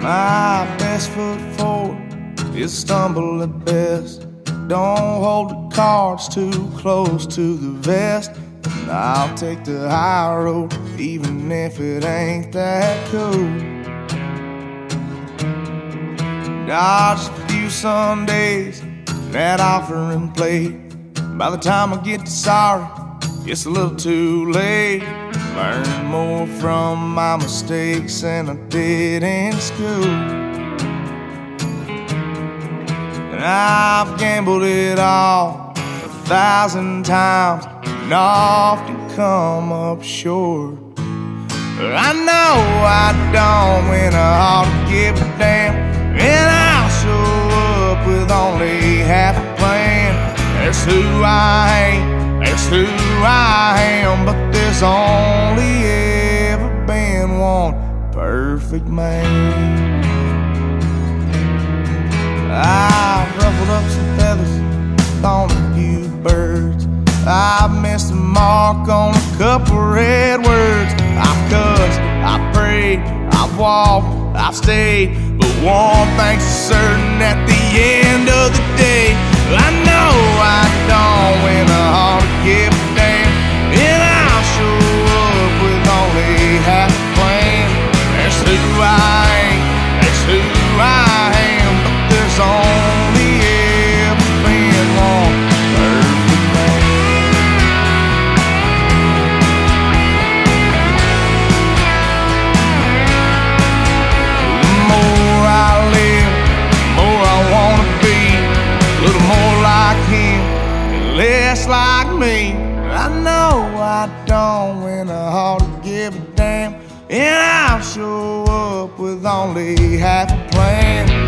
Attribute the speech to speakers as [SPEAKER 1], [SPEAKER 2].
[SPEAKER 1] My best foot forward is a stumble at best. Don't hold the cards too close to the vest. And I'll take the high road, even if it ain't that cool. Dodged a few Sundays, that offering plate. By the time I get to sorry, it's a little too late. Learned more from my mistakes than I did in school. And I've gambled it all 1,000 times and often come up short. But I know I don't when I ought to give a damn, and I'll show up with only half a plan. That's who I ain't, that's who I am, but there's only ever been one perfect man. I've ruffled up some feathers on a few birds. I've missed the mark on a couple red words. I've cussed, I've prayed, I've walked, I've stayed, but one thing's certain at the end of the day, I know I don't when I ought to give a damn, and I'll show up with only half a plan. That's who I ain't, that's who I am, but there's only ever been one perfect man. The more I live, the more I wanna be a little more like him and less like me. I know I don't when I ought to give a damn, and I'll show up with only half a plan.